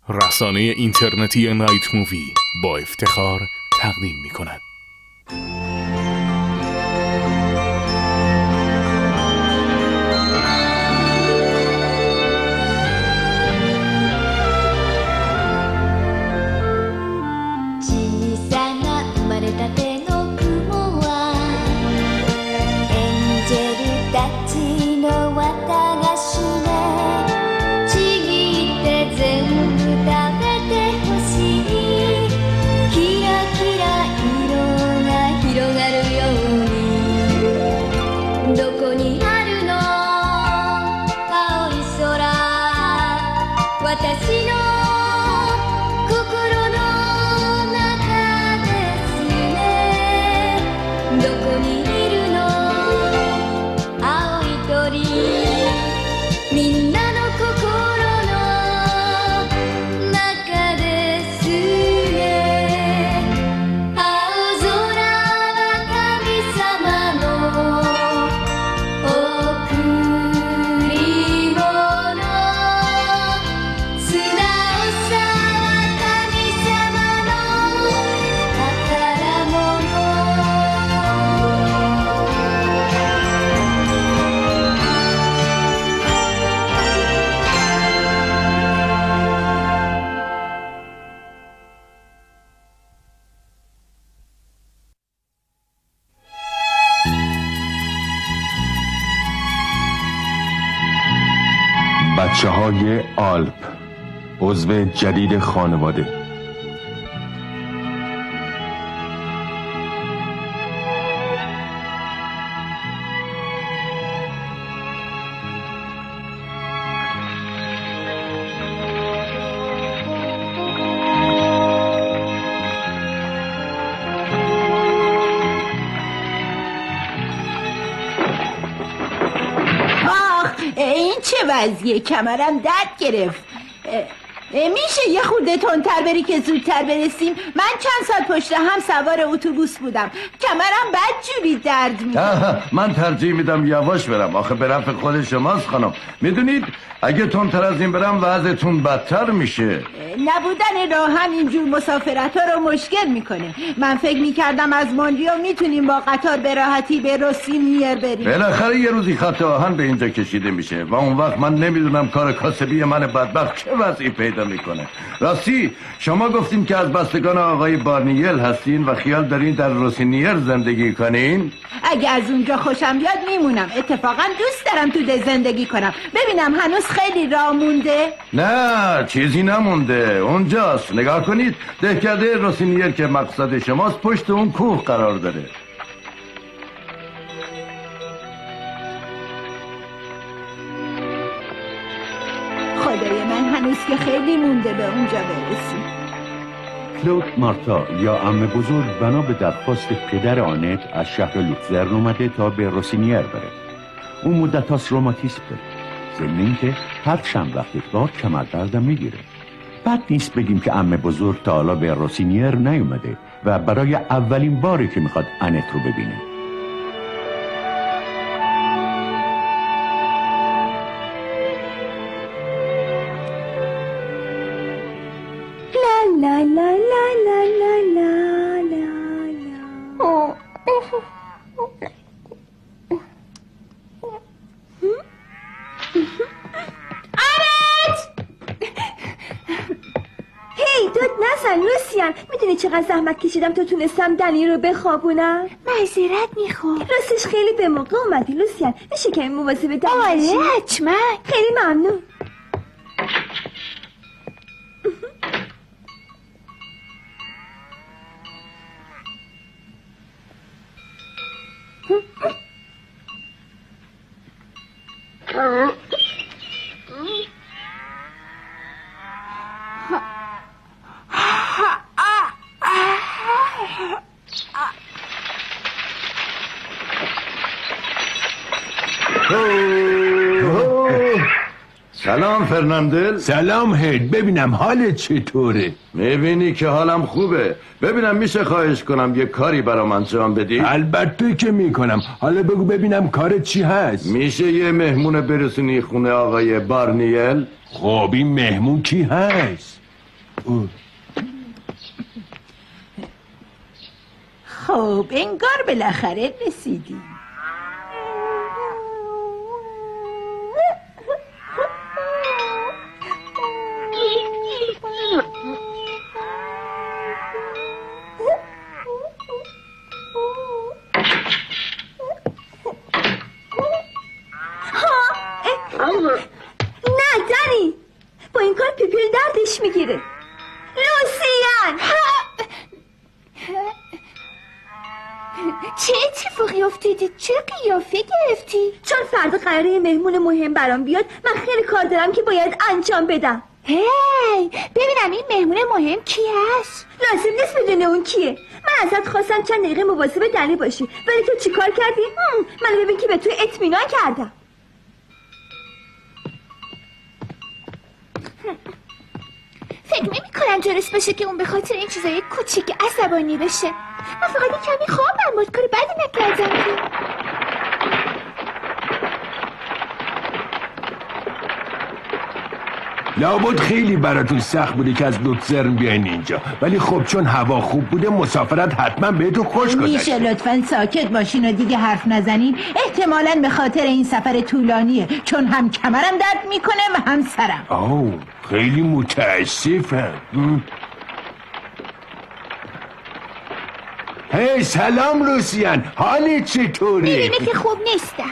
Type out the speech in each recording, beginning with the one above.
رسانه اینترنتی نایت مووی با افتخار تقدیم می کند. بچه‌های آلپ، عضو جدید خانواده. این چه وضعیه؟ کمرم درد گرفت. میشه یه خورده تندتر بری که زودتر برسیم؟ من چند سال پشت هم سوار اتوبوس بودم، کمرم بدجوری درد میکنه. من ترجیح میدم یواش برم، آخه به نفع خود شماست خانم. میدونید اگه تندتر از این برم وضعتون بدتر میشه. نبودن راه هم اینجور مسافرت ها رو مشکل میکنه. من فکر میکردم از مونریو میتونیم با قطار به راحتی به روسینیر بریم. بالاخره یه روزی خط آهن به اینجا کشیده میشه و اون وقت من نمیدونم کار کاسبی من بدبخت چه وضعی پیدا میکنه. راستی شما گفتین که از بستگان آقای بارنیل هستین و خیال دارین در روسینیر زندگی کنین؟ اگه از اونجا خوشم بیاد میمونم. اتفاقا دوست دارم تو ده زندگی کنم. ببینم هنوز خیلی راه مونده؟ نه چیزی نمونده، اونجاست. نگاه کنید، دهکده روسینیر که مقصد شماست پشت اون کوه قرار داره. خدای من هنوز که خیلی مونده به اونجا برسیم. کلود مارتا یا عمه بزرگ بنا به درخواست پدر آنت از شهر لوتزرن اومده تا به روسینیر بره. اون مدت هاست روماتیسم داره، ضمن اینکه هر چند وقت یک بار کمردردم میگیره. بد نیست بگیم که عمه بزرگ تا حالا به روسینیر نیومده و برای اولین باری که میخواد آنت رو ببینه. لا لا لا لا لا لا لا لا. هی داد نزن لوسیان، میدونی چقدر زحمت کشیدم تا تونستم دنی رو بخوابونم؟ معذرت میخوام. راستش خیلی به موقع اومدی لوسیان، میشه که مواظب دنی باشی؟ آره حتما. خیلی ممنون. سلام فرناندل. سلام هید، ببینم حالت چطوره؟ میبینی که حالم خوبه. ببینم میشه خواهش کنم یه کاری برام انجام بدی؟ البته که میکنم. حالا بگو ببینم کارت چی هست؟ میشه یه مهمون برسونی خونه آقای بارنیل؟ خب این مهمون کی هست؟ خب انگار بالاخره رسیدیم. نه دنی، با این کار پیپیل دردش میگیره. لوسیان، چه اتفاقی افتاده؟ چه قیافه گرفتی؟ چون فردا قراره مهمون مهم برام بیاد، من خیلی کار دارم که باید انجام بدم. هی ببینم این مهمون مهم کی هست؟ لازم نیست بدون اون کیه. من ازت خواستم چند دقیقه مواظب دنی باشی، ولی تو چیکار کردی؟ من ببین که به تو اطمینان کردم. فکر نمی‌کنم درست باشه که اون به خاطر این چیزای کوچیک عصبانی بشه. من فقط کمی خوابم بود، کار بدی نکردم که. لابد خیلی براتون سخت بوده که از لوتزرن بیاین اینجا، ولی خب چون هوا خوب بوده مسافرت حتما بهتون خوش گذشته. میشه لطفاً ساکت باشین و دیگه حرف نزنین؟ احتمالاً به خاطر این سفر طولانیه، چون هم کمرم درد میکنه و هم سرم. اوه خیلی متاسفم. هی سلام لوسیان، حالت چطوره؟ میبینه که خوب نیستم.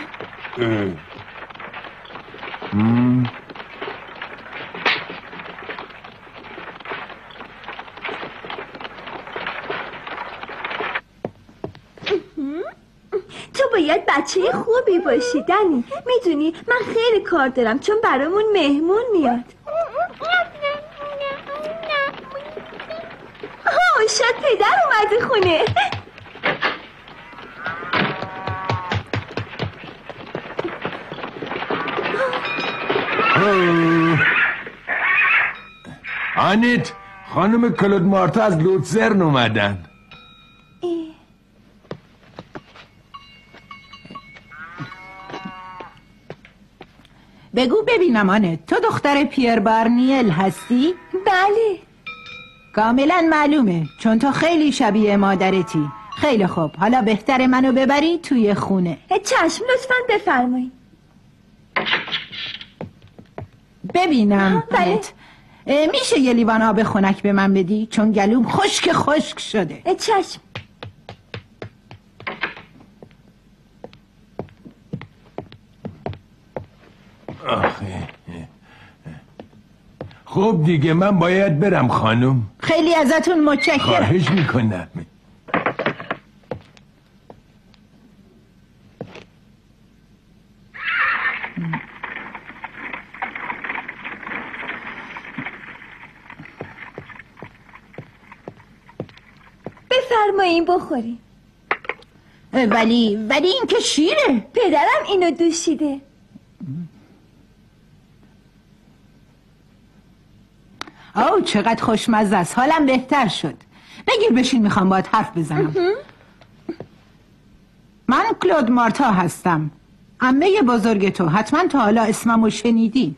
تو باید بچه خوبی باشی دنی. میدونی من خیلی کار دارم چون برامون مهمون میاد. شاید پدر اومده خونه. آنیت، خانم کلود مارتا از لوتزرن اومدن. بگو ببینم آنت، تو دختر پیر بارنیل هستی؟ بله. کاملا معلومه، چون تو خیلی شبیه مادرتی. خیلی خوب، حالا بهتر منو ببری توی خونه. چشم، لطفاً بفرمایید. ببینم بله. آنت، میشه یه لیوان آب خنک به من بدی؟ چون گلوم خشک شده. چشم. خب دیگه من باید برم خانم. خیلی ازتون متشکرم. خواهش میکنم. بفرمایین بخورین. ولی این که شیره. پدرم اینو دوشیده. اوه چقدر خوشمزه است، حالم بهتر شد. بگیر بشین، میخوام باهات حرف بزنم. من کلود مارتا هستم، عمه بزرگ تو. حتما تا حالا اسممو شنیدی.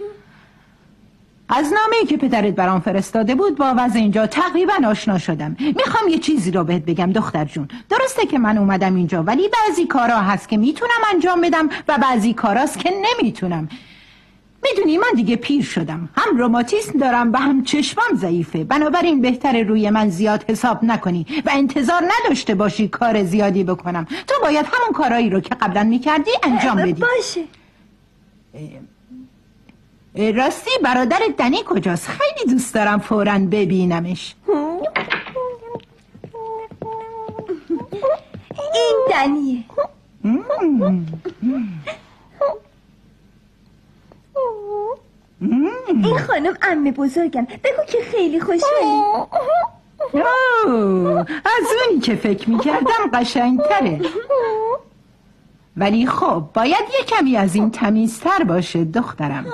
از نامه‌ای که پدرت برام فرستاده بود با وضع اینجا تقریبا آشنا شدم. میخوام یه چیزی رو بهت بگم دختر جون. درسته که من اومدم اینجا، ولی بعضی کارا هست که میتونم انجام بدم و بعضی کاراست که نمیتونم. میدونی من دیگه پیر شدم، هم روماتیسم دارم و هم چشمم ضعیفه. بنابراین بهتره روی من زیاد حساب نکنی و انتظار نداشته باشی کار زیادی بکنم. تو باید همون کارایی رو که قبلا میکردی انجام بدی. باشه. راستی برادر دنی کجاست؟ خیلی دوست دارم فوراً ببینمش. این دنیه. این خانم عمه بزرگم. بگو که خیلی خوشحالی. از اونی که فکر میکردم قشنگتره. ولی خب باید یه کمی از این تمیزتر باشه دخترم.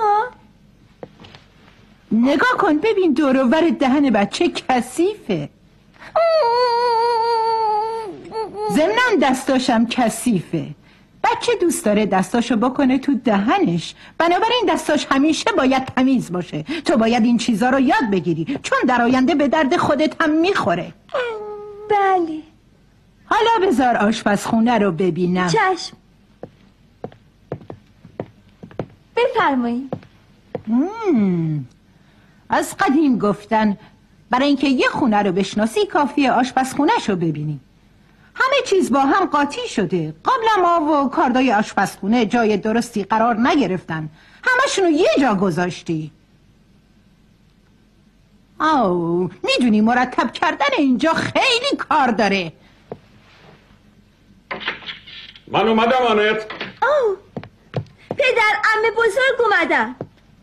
نگاه کن ببین دور و ور دهن بچه کثیفه. ضمناً دستاشم کثیفه. بعد بچه دوست داره دستاشو بکنه تو دهنش، بنابراین دستاش همیشه باید تمیز باشه. تو باید این چیزا رو یاد بگیری، چون در آینده به درد خودت هم میخوره. بله. حالا بذار آشپزخونه رو ببینم. چشم. بفرمایید. از قدیم گفتن برای اینکه یه خونه رو بشناسی کافیه آشپزخونه‌ش رو ببینی. همه چیز با هم قاطی شده. قبلا ما و کاردای آشپزخونه جای درستی قرار نگرفتن، همشونو یه جا گذاشتی. میدونی مرتب کردن اینجا خیلی کار داره. من اومدم آنت. پدر، عمه بزرگ اومدن.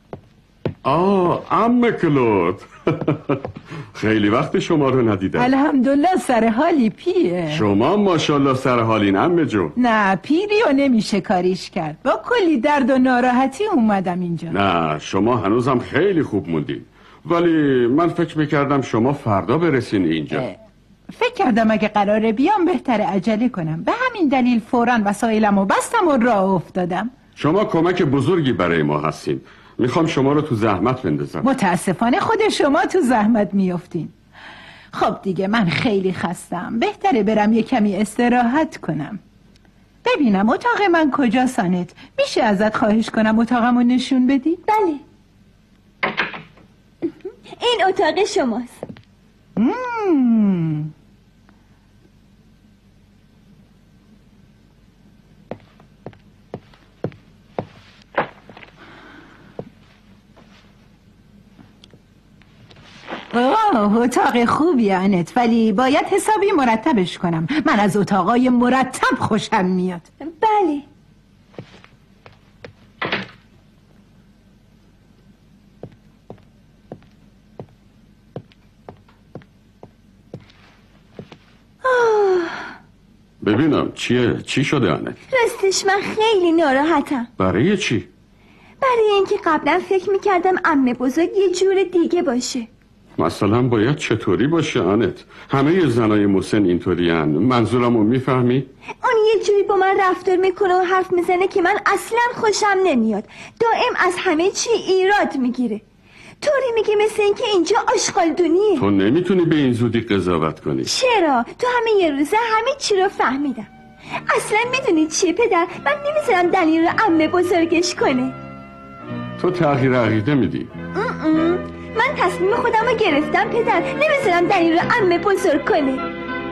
عمه کلود. خیلی وقت شما رو ندیدم. الحمدلله سر حالی پیه. شما ماشاءالله سر حالین عمه جون. نه پیری و نمیشه کاریش کرد، با کلی درد و ناراحتی اومدم اینجا. نه شما هنوزم خیلی خوب موندین، ولی من فکر میکردم شما فردا برسین اینجا. فکر کردم اگه قراره بیام بهتره عجله کنم، به همین دلیل فوراً وسایلمو بستم و راه افتادم. شما کمک بزرگی برای ما هستین، میخوام شما رو تو زحمت بندازم. متاسفانه خود شما تو زحمت میافتین. خب دیگه من خیلی خستم، بهتره برم یه کمی استراحت کنم. ببینم اتاق من کجاست آنت؟ میشه ازت خواهش کنم اتاقمو نشون بدی؟ بله. این اتاق شماست. اتاق خوبی آنت، ولی باید حسابی مرتبش کنم. من از اتاقای مرتب خوشم میاد. بله. ببینم چی شده آنت؟ راستش من خیلی ناراحتم. برای چی؟ برای اینکه قبلا فکر میکردم عمه بزرگ یه جور دیگه باشه. مثلا باید چطوری باشه آنت؟ همه زنای مسن اینطوری هن. منظورمو میفهمی؟ اون یه جوری با من رفتار میکنه و حرف میزنه که من اصلا خوشم نمیاد. دائم از همه چی ایراد میگیره. طوری میگه مثل اینکه اینجا آشغالدونیه. تو نمیتونی به این زودی قضاوت کنی. چرا؟ تو همه یه روزه همه چی رو فهمیدم. اصلا میدونی چیه پدر؟ من نمیذارم دنی رو عمه بزرگش کنه. تو تغییر عقیده میدی؟ من تصمیم خودم رو گرفتم پدر، نمیذارم دنی رو عمه بزرگ کنه.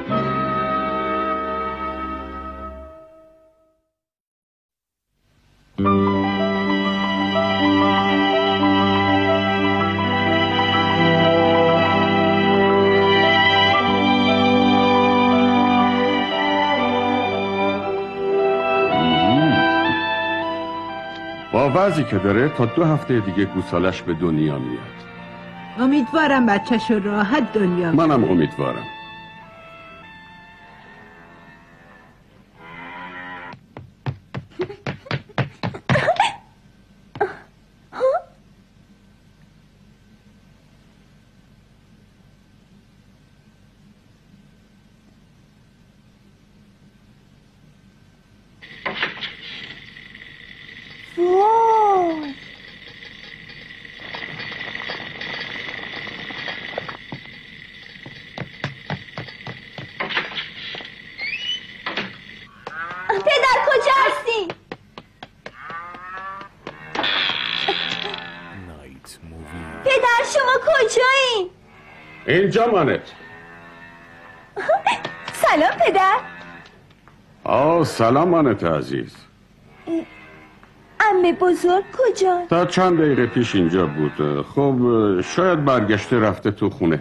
با وضعی که داره تا 2 هفته دیگه گوسالش به دنیا میاد. امیدوارم بچه‌شو راحت دنیا بیاره. منم امیدوارم. پدر کجا هستی؟ پدر شما کجایی؟ اینجا مانت. سلام پدر. سلام مانت عزیز. عمه بزرگ کجا؟ تا چند دقیقه پیش اینجا بود. خب شاید برگشته رفته تو خونه.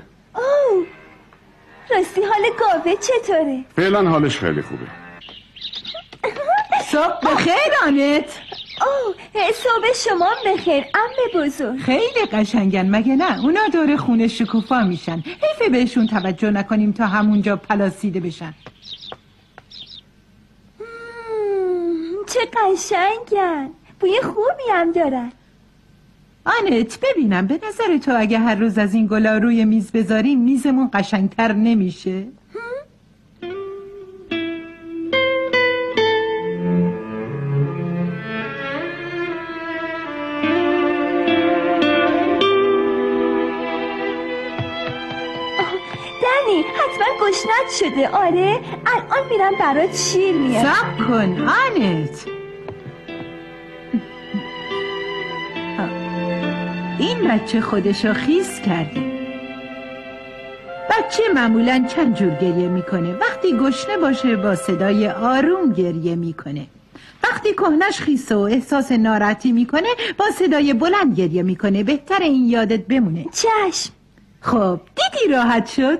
راستی حال گاوه چطوره؟ فعلا حالش خیلی خوبه. صبح بخیر آنت. صبح شما بخیر عمه بزرگ. خیلی قشنگن مگه نه؟ اونا دور خونه شکوفا میشن، حیفه بهشون توجه نکنیم تا همونجا پلاسیده بشن. چه قشنگن، بوی خوبی هم دارن. آنت ببینم، به نظر تو اگه هر روز از این گلا روی میز بذاریم میزمون قشنگتر نمیشه؟ دنی حتما گشنت شده. آره الان میرم برات شیر میارم. صبر کن آنت. این بچه خودشو خیس کرده. بچه معمولاً چند جور گریه میکنه. وقتی گشنه باشه با صدای آروم گریه میکنه. وقتی کهنش خیسه و احساس ناراحتی میکنه با صدای بلند گریه میکنه. بهتر این یادت بمونه. چشم. خب دیدی راحت شد؟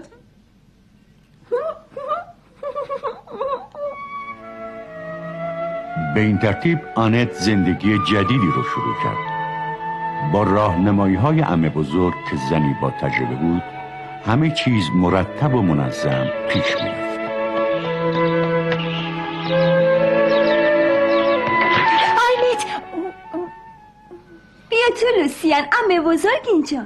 به این ترتیب آنت زندگی جدیدی رو شروع کرد. با راهنمایی‌های عمه بزرگ که زنی با تجربه بود، همه چیز مرتب و منظم پیش می‌رفت. آنت بیا تو لوسیان، عمه بزرگ اینجا.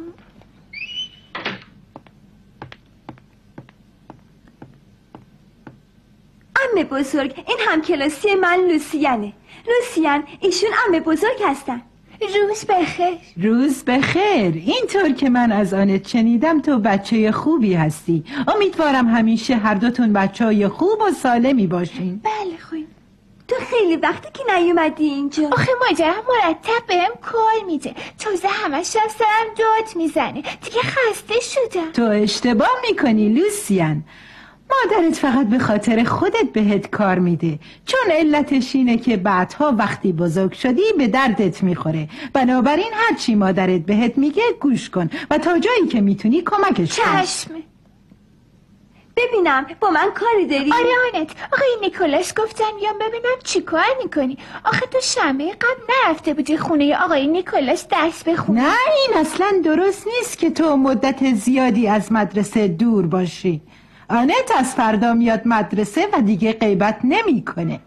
عمه بزرگ این همکلاسی من لوسیانه. لوسیان ایشون عمه بزرگ هستن. روز بخیر. روز بخیر. اینطور که من از آنت شنیدم تو بچه خوبی هستی. امیدوارم همیشه هر دوتون بچه‌های خوب و سالمی باشین. بله خوب. تو خیلی وقتی که نیومدی اینجا. آخه مادرم مرتب بهم کل میده. تازه همش سرم داد میزنه. دیگه خسته شدم. تو اشتباه میکنی لوسیان. مادرت فقط به خاطر خودت بهت کار میده، چون علتش اینه که بعدها وقتی بزرگ شدی به دردت میخوره. بنابراین هرچی مادرت بهت میگه گوش کن و تا جایی که میتونی کمکش کن. چشم. ببینم با من کاری داری؟ آره آنت، آقای نیکولاس گفتن بیام ببینم چی کار میکنی. آخه تو شنبه قبل نرفته بودی خونه آقای نیکولاس درس بخونی؟ نه این اصلا درست نیست که تو مدت زیادی از مدرسه دور باشی. آنت از فردا میاد مدرسه و دیگه غیبت نمیکنه.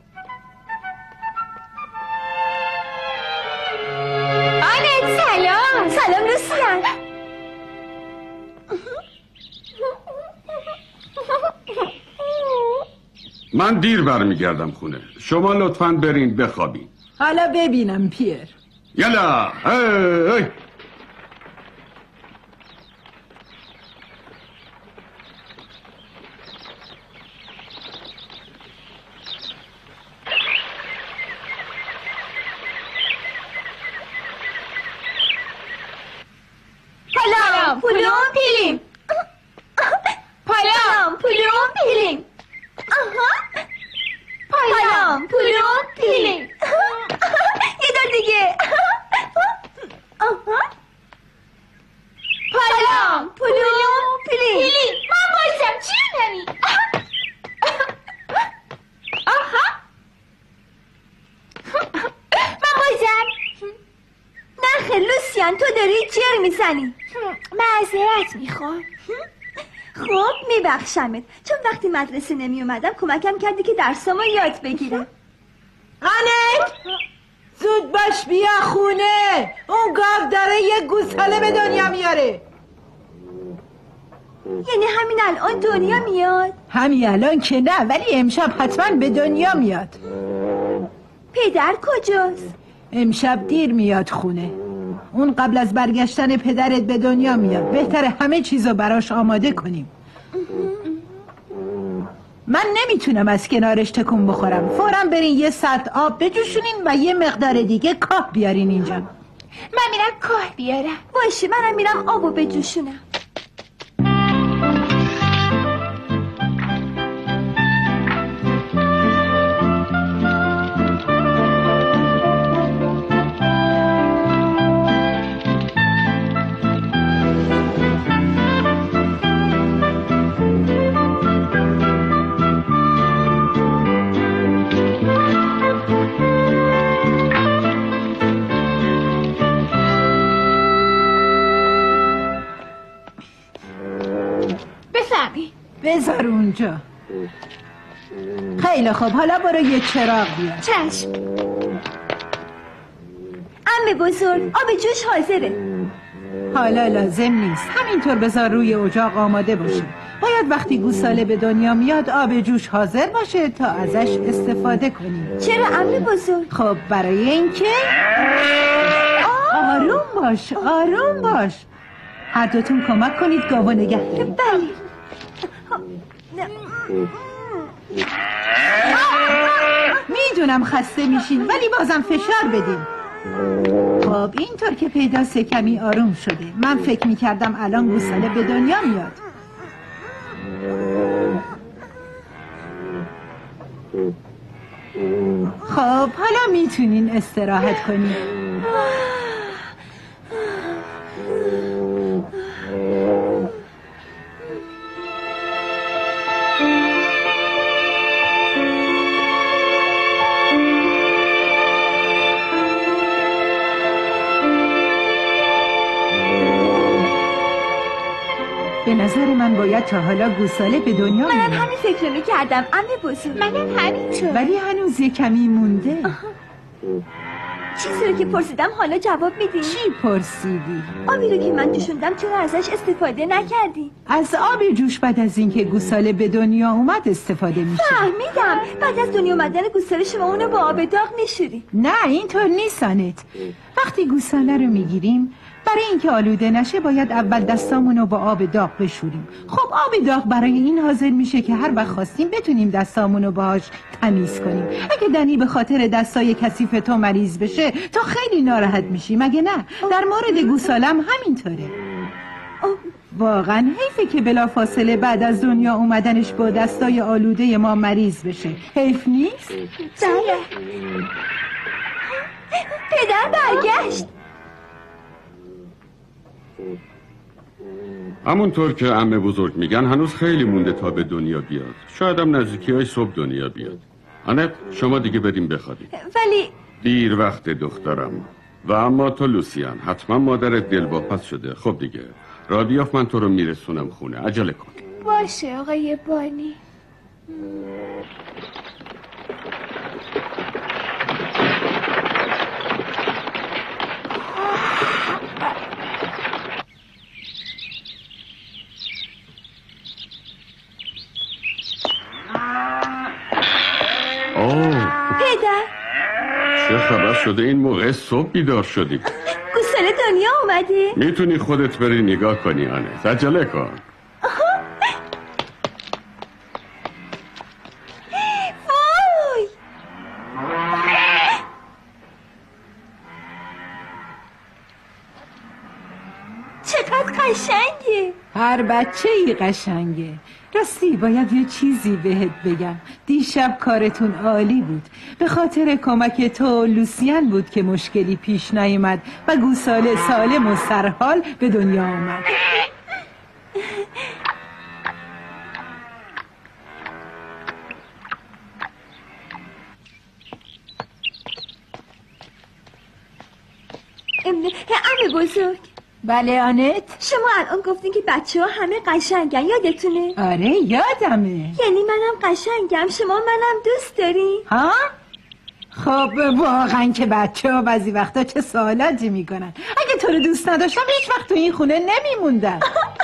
آنت سلام. سلام لوسیان. من دیر برمیگردم خونه. شما لطفاً برین بخوابین. حالا ببینم پیر. یلا هی. پلام پلوم پیلیم. پلام پلوم پیلیم. پلام پلوم پیلیم. یه دور دیگه. پلام پلوم پیلیم. من بایستم چی نمی؟ من بایستم. نه خیلی لوسیان تو داری جر میزنی. معذرت میخوام. خب میبخشمت، چون وقتی مدرسه نمی اومدم کمکم کردی که درسامو یاد بگیرم. آنت زود باش بیا خونه. اون گاو داره یه گوساله به دنیا میاره. یعنی همین الان دنیا میاد؟ همین الان که نه، ولی امشب حتما به دنیا میاد. پدر کجاست؟ امشب دیر میاد خونه. اون قبل از برگشتن پدرت به دنیا میاد. بهتره همه چیزو براش آماده کنیم. من نمیتونم از کنارش تکون بخورم. فوراً برین یه سطل آب بجوشونین و یه مقدار دیگه کاه بیارین اینجا. من میرم کاه بیارم. باشه منم میرم آبو بجوشونم. بذار اونجا. خیلی خوب، حالا برو یه چراغ بیار. چشم. عمه بزرگ آب جوش حاضره. حالا لازم نیست، همینطور بذار روی اجاق آماده باشه. باید وقتی گوساله به دنیا میاد آب جوش حاضر باشه تا ازش استفاده کنیم. چرا عمه بزرگ؟ خب برای اینکه آروم باش، آروم باش. هر دوتون کمک کنید گاوا نگه دارید. بله. میدونم خسته میشین ولی بازم فشار بدین. خب اینطور که پیداسته کمی آروم شده. من فکر میکردم الان گوساله به دنیا میاد. خب حالا میتونین استراحت کنین. به نظر من باید تا حالا گوساله به دنیا منم میاد. همین فکر رو میکردم عمه بزرگ. منم همینطور. ولی هنوز یه کمی مونده. چیزی رو که پرسیدم حالا جواب میدی؟ چی پرسیدی؟ آبی رو که من جوشوندم چرا ازش استفاده نکردی؟ از آب جوش بعد از اینکه گوساله به دنیا اومد استفاده میشه. فهمیدم. بعد از دنیا اومدن گوساله شما اونو با آب داغ میشوری. نه اینطور نیست آنت. وقتی گوساله رو میگیریم برای اینکه آلوده نشه باید اول دستامونو با آب داغ بشوریم. خب آب داغ برای این حاضر میشه که هر وقت خواستیم بتونیم دستامونو باهاش تمیز کنیم. اگه دنی به خاطر دستای کثیف تو مریض بشه تو خیلی ناراحت میشی مگه نه؟ در مورد گوسالم همینطوره. واقعا حیفه که بلافاصله بعد از دنیا اومدنش با دستای آلوده ما مریض بشه. حیف نیست؟ بله. پدر برگشت. همونطور که عمه بزرگ میگن هنوز خیلی مونده تا به دنیا بیاد. شاید هم نزدیکی های صبح دنیا بیاد. آنت شما دیگه بریم بخوابید. ولی دیر وقت دخترم. و اما تو لوسیان حتما مادرت دلواپس شده. خب دیگه راه بیافت من تو رو میرسونم خونه. عجله کن. باشه آقای بانی. پدر چه خبر شده این موقع صبح بیدار شدی؟ گوساله دنیا اومده. میتونی خودت بری نگاه کنی آنت. عجله کن. وای چقدر قشنگه. هر بچه ای قشنگه. راستی باید یه چیزی بهت بگم. دیشب کارتون عالی بود. به خاطر کمک تو لوسیان بود که مشکلی پیش نیامد و گوساله سالم و سرحال به دنیا آمد. عمه بزرگ بله آنت؟ شما الان گفتین که بچه ها همه قشنگن یادتونه؟ آره یادمه. یعنی منم قشنگم شما منم دوست دارین؟ ها؟ خب واقعا که بچه ها بعضی وقتا چه سوالاتی میکنن. اگه تو رو دوست نداشتم هیچ وقت تو این خونه نمیموندم.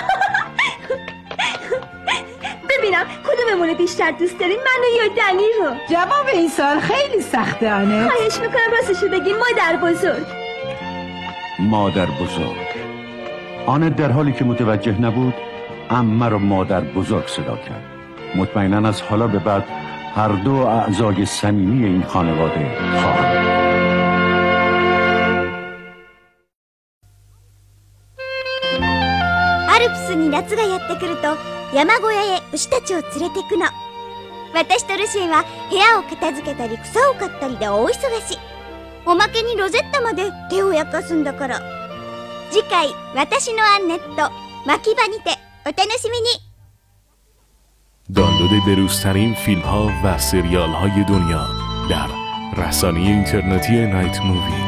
ببینم کدوممونه بیشتر دوست دارین منو یا دنی رو؟ جواب این سال خیلی سخته آنت. خواهش میکنم راستشو بگین مادر بزرگ. مادر بزرگ. آنت در حالی که متوجه نبود عمه رو مادر بزرگ صدا کرد. مطمئناً از حالا به بعد هر دو اعضای صمیمی این خانواده خواهند. アルプスに夏がやってくると山小屋へ牛たちを連れてくの。私とルシエは部屋を片付けたり草を刈ったりで大忙し。おまけにロゼッタまで手を焼かすんだから。次回私のアンネット牧場にてお楽しみに。 دانلود بروزترین فیلم ها و سریال های دنیا در رسانه اینترنتی نایت مووی.